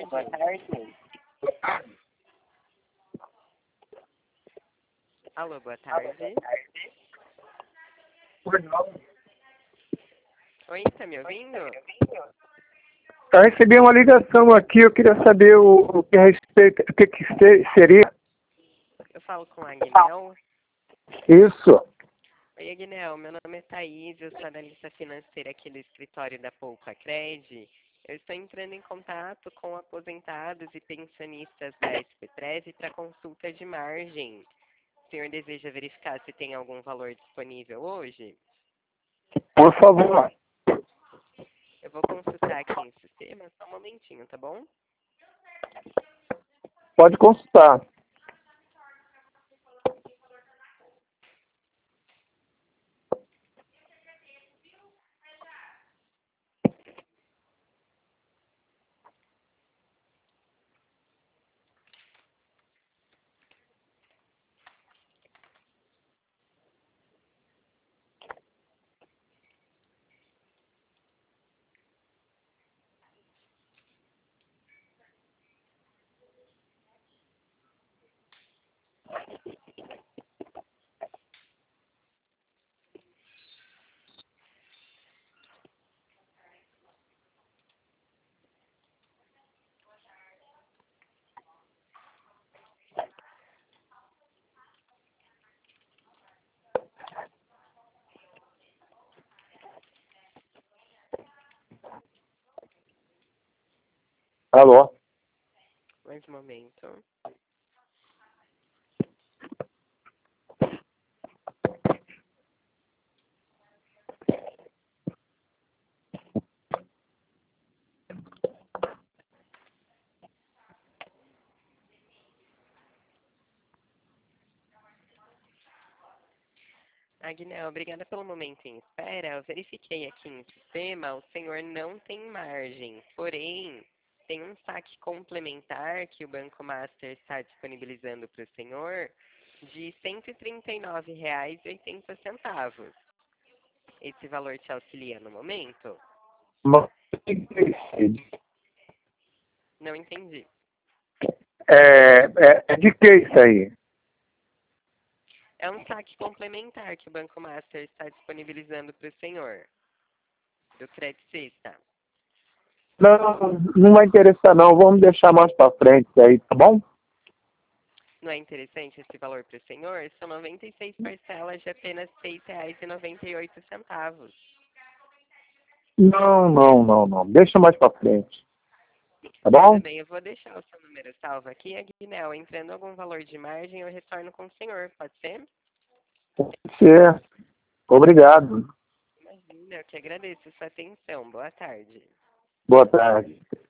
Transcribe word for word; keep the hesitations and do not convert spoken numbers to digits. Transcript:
tarde. Boa tarde. Alô, boa tarde. Oi, tá me ouvindo? Eu recebi uma ligação aqui, eu queria saber o, o que a respeito, o que, que se- seria Eu falo com a Agnel. isso. Oi, Agnel, meu nome é Thaís, eu sou analista financeira aqui do escritório da Poupa Cred. Eu estou entrando em contato com aposentados e pensionistas da S P Treze para consulta de margem. O senhor deseja verificar se tem algum valor disponível hoje? Por favor. Eu vou consultar aqui em sistema, só um momentinho, tá bom? Pode consultar. Alô? Mais um momento. Agnel, obrigada pelo momento em espera. Eu verifiquei aqui em sistema, o senhor não tem margem. Porém, tem um saque complementar que o Banco Master está disponibilizando para o senhor de cento e trinta e nove reais e oitenta centavos. Esse valor te auxilia no momento? Mas, Não entendi. É, é, é de que isso aí? É um saque complementar que o Banco Master está disponibilizando para o senhor, do Credicista. Não, não vai interessar não. Vamos deixar mais pra frente isso aí, tá bom? Não é interessante esse valor para o senhor? São noventa e seis parcelas de apenas seis reais e noventa e oito centavos. Não, não, não, não. Deixa mais pra frente. Tá Tudo bom? bem, eu vou deixar o seu número salvo aqui, Aguinel. Entrando algum valor de margem, eu retorno com o senhor, pode ser? Pode ser. Obrigado. Imagina, eu que agradeço sua atenção. Boa tarde. Boa tarde.